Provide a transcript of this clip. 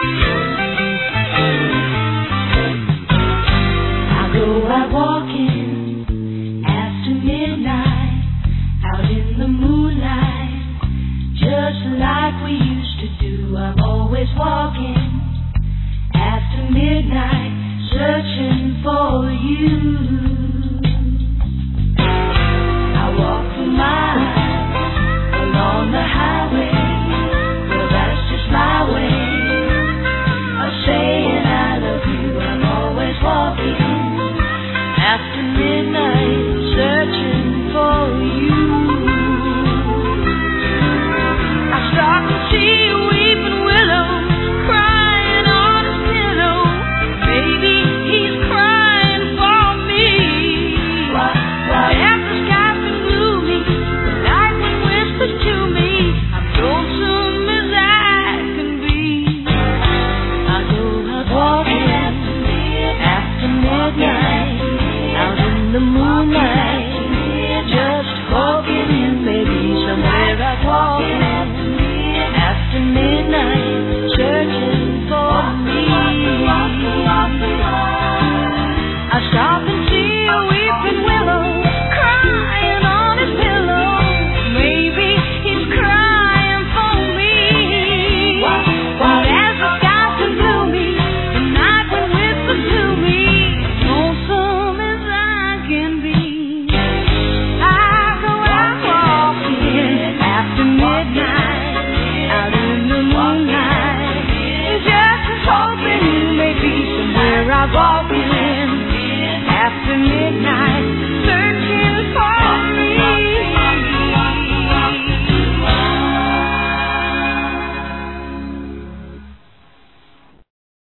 I go out walking after midnight, out in the moonlight, just like we used to do. I'm always walking after midnight, searching for you.